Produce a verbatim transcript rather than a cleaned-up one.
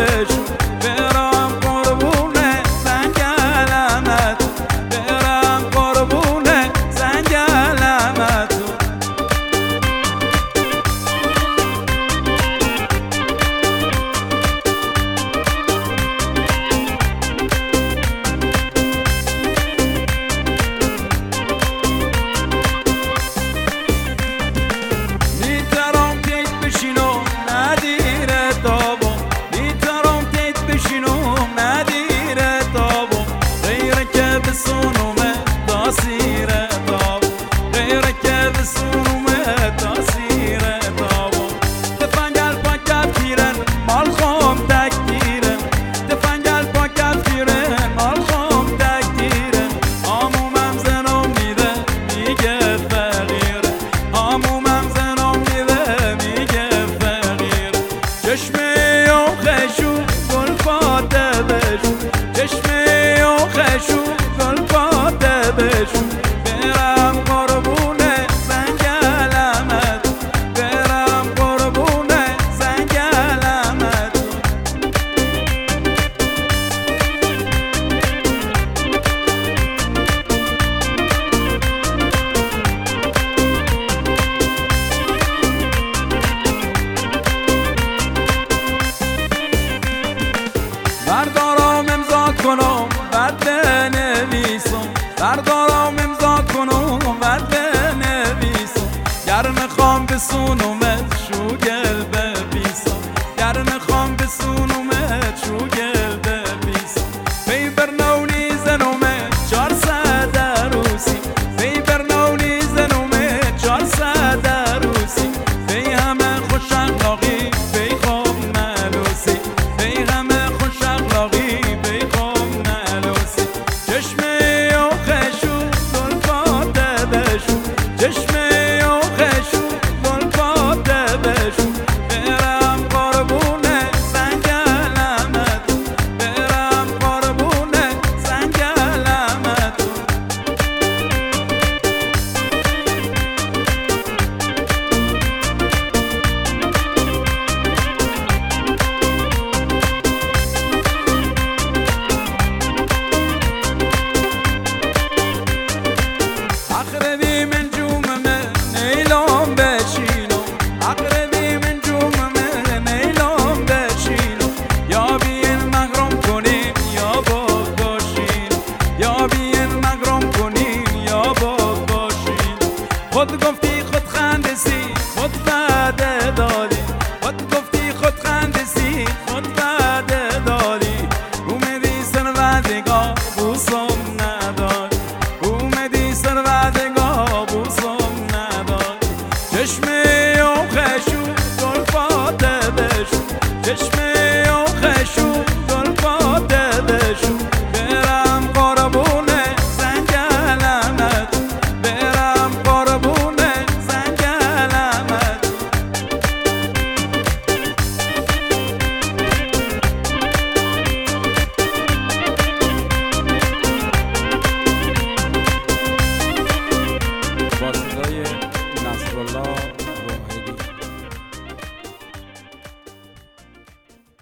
بشو برم قربونه زنگلمت برم قربونه زنگلمت برم قربونه زنگلمت برم قربونه زنگلمت بردارم امضا کنم بعد بنویسم بردارم امضا کنم بعد بنویسم گر میخوام بسونمت شو گل ببیسم گر میخوام بسونمت شو گل ببیسم پی برنونی زنمت چهارصد عروسی پی برنونی زنمت چهارصد عروسی پی همه خوش اخلاقی پی خوب ملوسی پی همه خوش اخلاقی پی خوب ملوسی چشمه چشمه و خشو گلپاده بشو برم قربونه زنگلمت برم قربونه زنگلمت اقربی من نیلام بشینم اقربی من جوم من نیلام بشینم یا بیل مغرم کنیم یا باغ باشین یا بیل مغرم کنیم یا باغ باشین خود گفتی خود خندسی خود وعده دادی خود گفتی خود خندسی خود وعده دادی اومدی سر وعدگاه بوسا